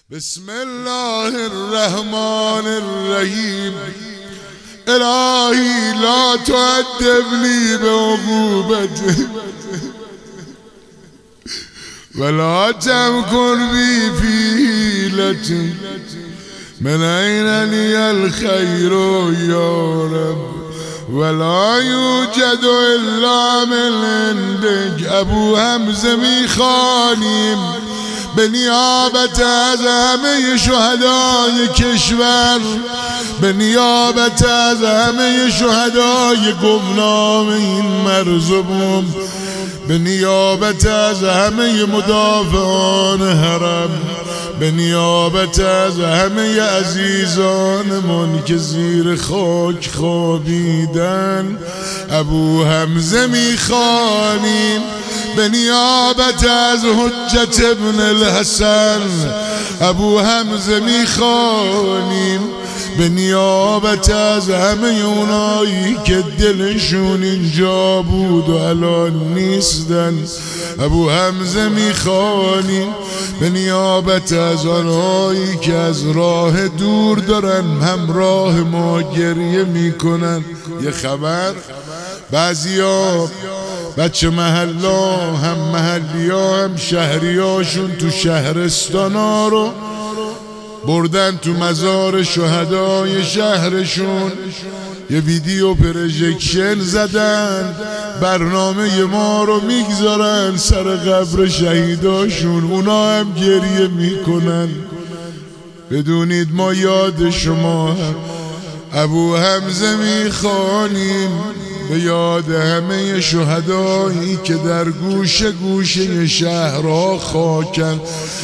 بسم الله الرحمن الرحیم. الهی لا تعذبنی بعقوبتك ولا تمكر بي في حيلتك من أين لي الخير يا رب ولا يوجد إلا من عندك. ابو حمزه میخوانیم به نیابت از همه شهدای کشور، به نیابت از همه شهدای گمنام این مرزبون، به نیابت از همه مدافعان حرم، به نیابت از همه عزیزانمون که زیر خاک خوابیدن ابو حمزه میخوانیم. به نیابت از حجت ابن الحسن ابو حمزه میخوانیم. به نیابت از همه اونایی که دلشون اینجا بود و الان نیستن ابو حمزه میخوانیم. به نیابت از آنهایی که از راه دور دارن همراه ما گریه میکنن. یه خبر، بعضیا بچه محلا هم محلی ها هم شهری هاشون تو شهرستان ها رو بردن تو مزار شهدای شهرشون، یه ویدیو پروژکشن زدن، برنامه ما رو میگذارن سر قبر شهیداشون، اونا هم گریه میکنن. بدونید ما یاد شما ابو حمزه میخوانیم، به یاد همه شهدایی که در گوشه گوشه شهرها خاکن.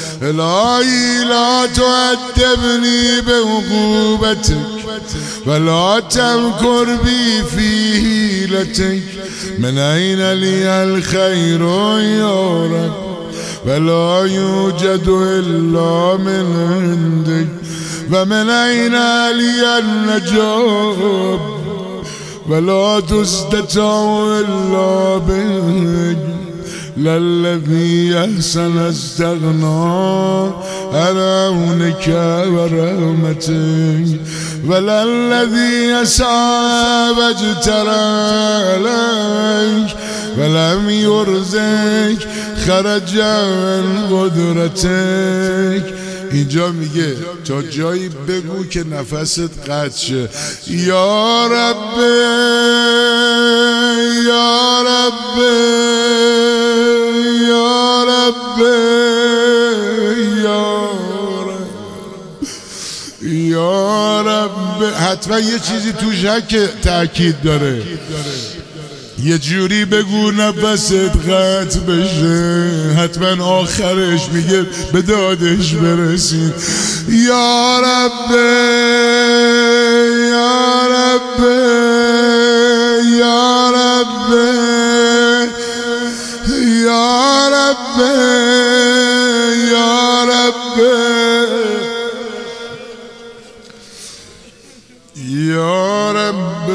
الهی لا تعذبنی بعقوبتك ولا تمكر بي في حيلتك من أين لي الخير يا رب ولا يوجد إلا من عندك ومن أين لي النجاة ولا تستطيع إلا بك للذي أحسن استغنى عونك ورحمتك وللذي أسعى واجترى عليك ولم يرزق خرجا عن قدرتك. اینجا میگه تا جایی بگو که نفست قطع شه. یا رب یا رب یا رب یا رب یا رب. حتما یه چیزی توش که تأکید داره، یه جوری بگو نفست قطع بشه، حتما آخرش میگه به دادش برسید. یا رب یا رب یا رب یا رب یا رب یا رب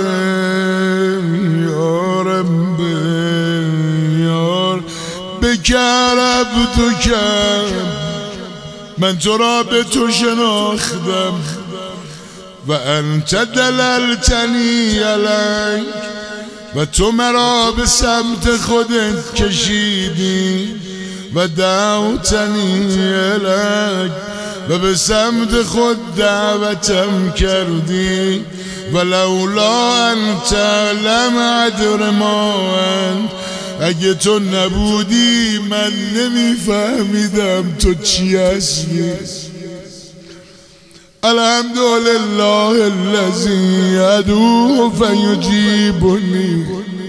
بکرب تو کرد من تو را به تو شناختم و انت دللتنی علیک و تو مرا به سمت خودت کشیدی و دعوتنی علیک و به سمت خود دعوتم کردی ولولا انت لم ادر ما انت. اگه تو نبودی من نمیفهمیدم تو چی هستی. الحمدلله الذی ادعوه فیجیبنی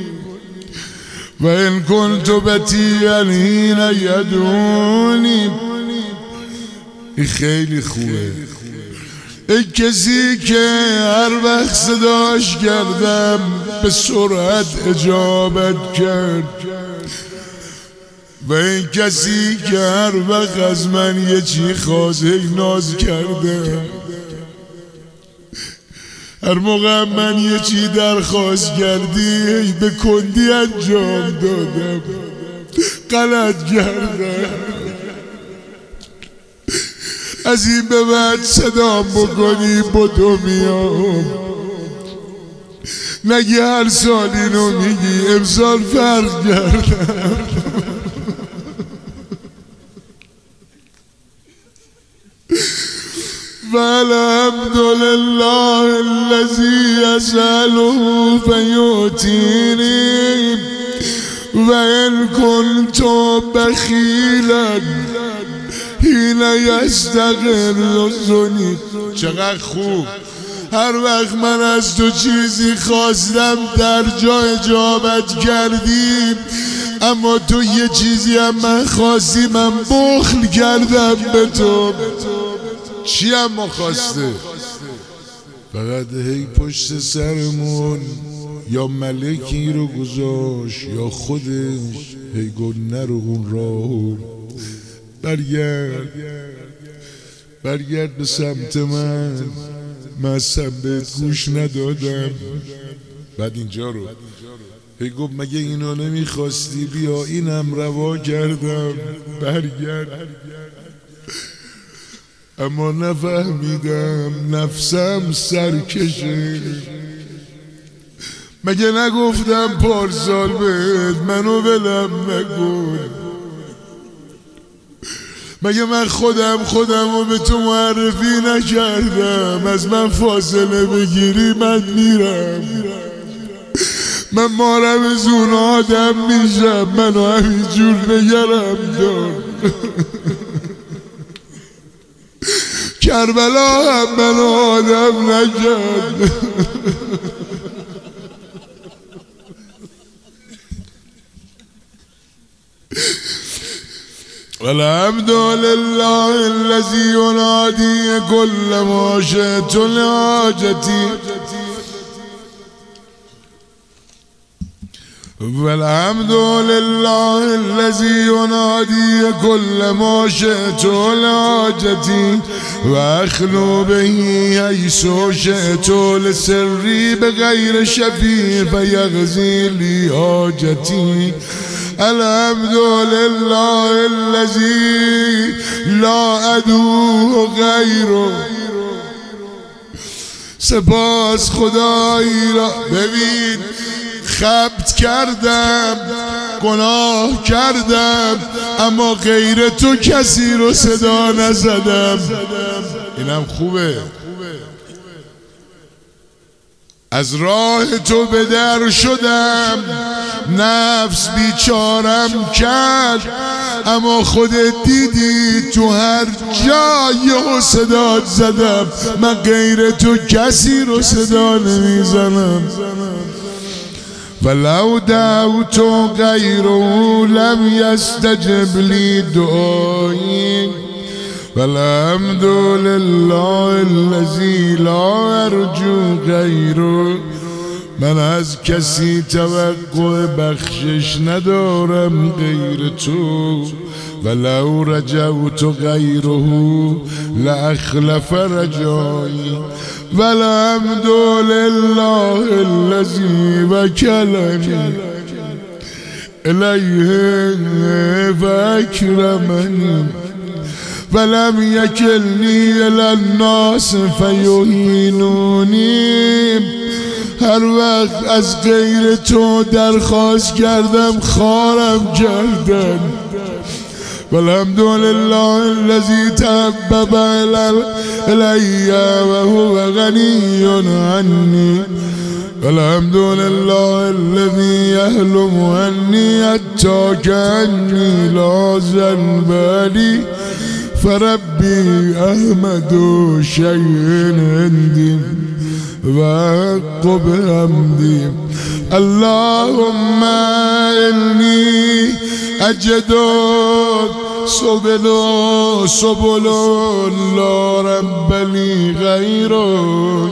و ان کنت بطیعا حین یدعونی. این خیلی خوبه. ای کسی که هر وقت صداش کردم به سرعت اجابت کرد و این کسی که هر وقت از من یه چی خواسته ناز کرده، هر موقع من یه چی درخواست کردی به کندی انجام دادم، غلط کردم. از این به بعد صدام بکنی بدو میام. نگی هر سال اینو میگی، امسال فرق کردم. والحمدلله الذی اسأله فیؤتینی و ان کنت بخیلا حین یستغلنی. چقدر خوب. هر وقت من از تو چیزی خواستم در جا اجابت کردی، اما تو یه چیزی هم من خواستی، من بخل کردم به تو. چی هم ما خواسته؟ فقط هی پشت سرمون یا ملکی رو گذاشت یا خودش، هی گفت نرو اون راهو، برگرد به سمت من اصلا بهت گوش ندادم. بعد اینجا رو هی گفت مگه اینو نمیخواستی، بیا اینم روا کردم، برگرد. اما نفهمیدم، نفسم سرکشه. مگه نگفتم پارسال بهت منو ولم نکن؟ مگه من خودم رو به تو معرفی نکردم؟ از من فاصله بگیری من میرم، من مارم زون آدم میشم، منو همینجور نگرم دار. کربلا هم منو آدم نکرد. والحمد لله الذي ينادي كل ما شئت لحاجتي. والحمد لله الذي ينادي كل ما شئت لحاجتي واخلو به حيث شئت لسري بغير شفيع فيغزي لي حاجتي. الحمد لله الذي لا ادعو غیره. سپاس خدایی را. ببین خبت کردم، گناه کردم، اما غیر تو کسی رو صدا نزدم. اینم خوبه. از راه تو به در شدم، نفس بیچارم کرد، اما خودت دیدی تو هر جای صدات زدم. من غیر تو کسی رو صدا نمیزنم. ولو دعوت غیره لم یستجب لی دعایی. والحمد لله الذی لا ارجو غیره. من از کسی توقع بخشش ندارم غیر تو. ولو رجوت غیره لاخلف رجایی. والحمد لله الذی وکلنی الیه فاکرمنی ولم یکلنی الی الناس فیهینونی. هر وقت از غیر تو درخواست کردم خارم کردن. والحمد لله الذي تحبب الی و هو غنی عنی. والحمد لله الذي يحلم عني حتى كأني لا ذنب لي. فربي أحمد شيء عندي وحق بحمدي. اللهم إني أجد سبل لا رب لي غيره.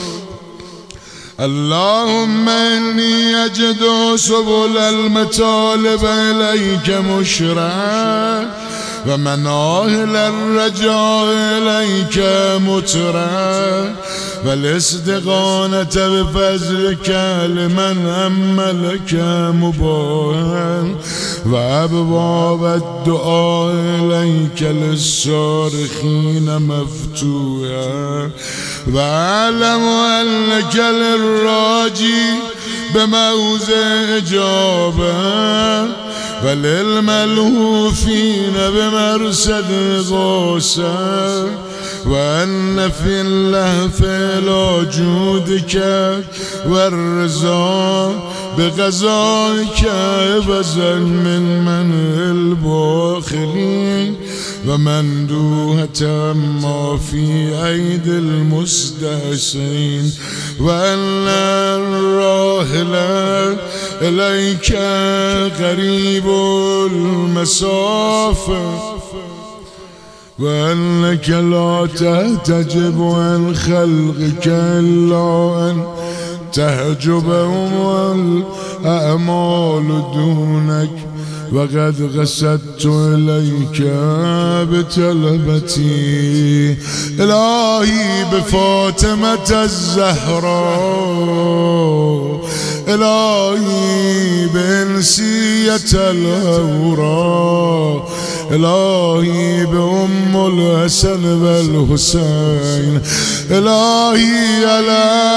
اللهم إني أجد سبل المطالب إليك مشرعا ومناهل الرجاء إليك مترعا والاستقامة بفضلك لمن أملك مباها وأبواب الدعاء إليك للصارخين مفتوحا واعلم أنك للراجي بموضع إجابة وللملهوفين بمرصد غوثا وأن في اللهف إلى جودك والرضا بقضائك وظلم من الباخلين ومندوحة ما في أيدي المستعصين وأن الراحل إليك قريب المسافة وأنك لا تحتجب عن خلقك إلا أن تحجبهم الأعمال دونك وقد قصدت إليك بطلبتي إلهي بفاطمة الزهراء إلهي بإنسية الأوراق إلهي بأم الحسن والحسين إلهي على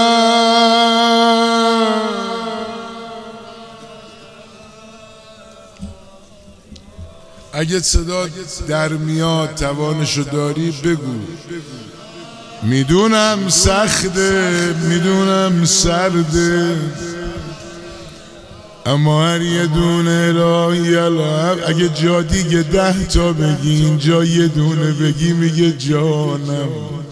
اگه صدا در میاد توانشو داری بگو. میدونم سخته، میدونم سرده، اما هر یه دونه الهی الحق. اگه جا دیگه 10 تا بگی، اینجا یه دونه بگی میگه جانم.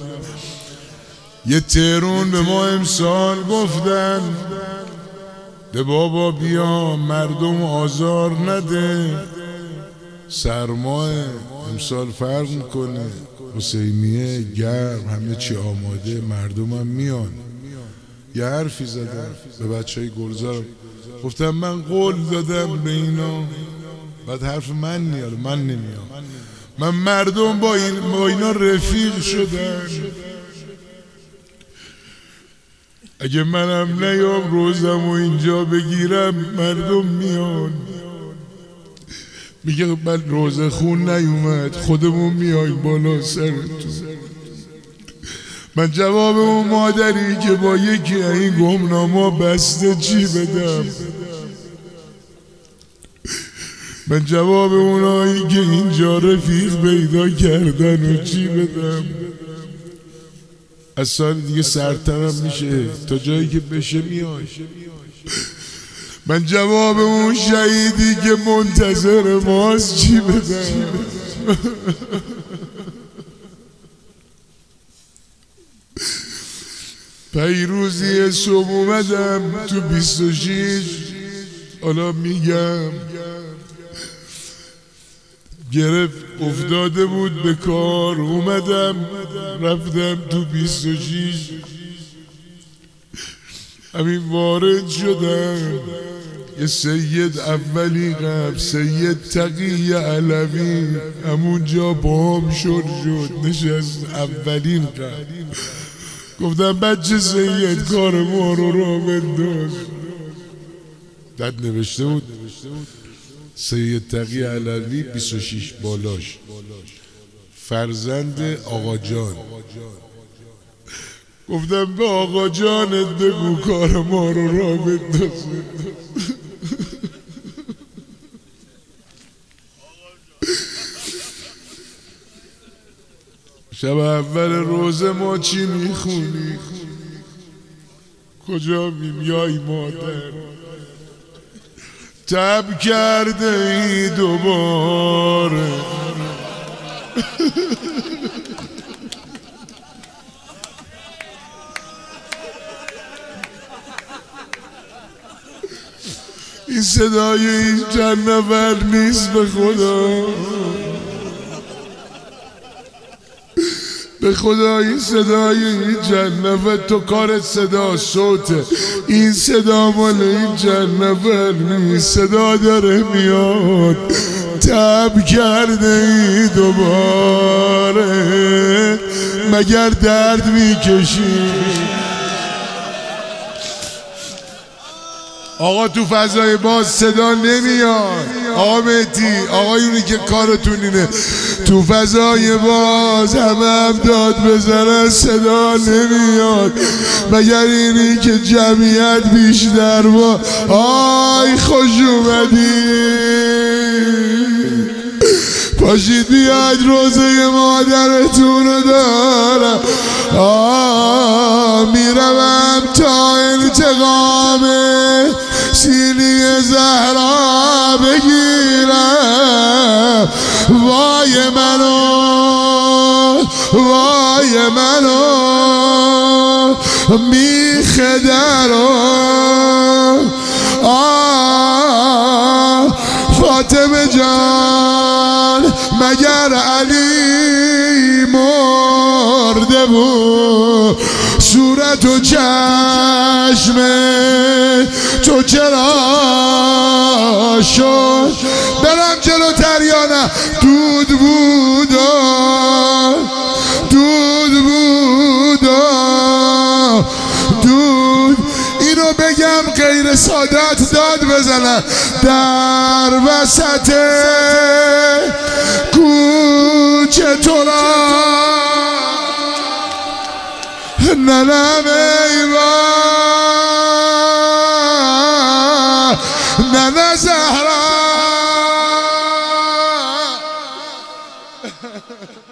یه ترون به ما امسال گفتن ده بابا بیا مردم آزار نده، سرماه امسال فرق میکنه، حسینیه گرم، همه چی آماده، مردم هم میان. یه حرفی زدم به بچه های گلزار، گفتم من قول دادم به اینا، بعد حرف من نیاره، من نمیام. من مردم با اینا رفیق شدن، اگه منم نیام روزم و اینجا بگیرم مردم میان. میگه من روزه خون نیومد، خودمون میاییم بالا سرتون. من جواب اون مادری که با یکی این گمناما بسته چی بدم؟ من جواب اونایی که اینجا رفیق پیدا کردن و چی بدم؟ از سال دیگه سرترم میشه، تا جایی که بشه میای. من جواب اون شهیدی که منتظر ماست چی بدم؟ پیروزی صبح اومدم تو 26، حالا میگم گرفت افتاده بود به کار، اومدم رفتم تو 26 همین وارد شدم. یه سید اولی قبل، سید تقی علوی، همونجا بام شد نشست اولین قبل. گفتم بچه سید کار ما رو را بنداز. داد نوشته بود سید تقی علوی 26 بالاش، فرزند آقا جان. گفتم به آقا جانت بگو کار ما رو را بندازه. شب اول روزه ما چی میخونی؟ کجا میای مادر؟ تب کرده ای دوباره. این صدای این چند نفر نیست به خدا، به خدا این صدای این چند نفر، تو کارت صدا صوته، این صدا مال این چند نفر نیست. صدا داره میاد تب کرده ای دوباره، مگر درد میکشی؟ آقا تو فضای باز صدا نمیاد. آقا مهدی، آقایونی که کارتون اینه تو فضای باز هم داد بزنن صدا نمیاد، مگر اینی که جمعیت بیشتر با آی خوش اومدی. پاشید بیاید روزه مادرتون رو دارم، میروم تا انتقام سینی زهرا بگیرم. وای منو وای منو میخه درم. فاطمه جان مگر علی مرده بود؟ صورت و چشم تو چرا شد؟ برم جلوتر یا نه؟ دود بودا دود بودا دود. اینو بگم غیر سادت داد بزنن در وسط کوچه تو را ننم ایوان ننه زهرا.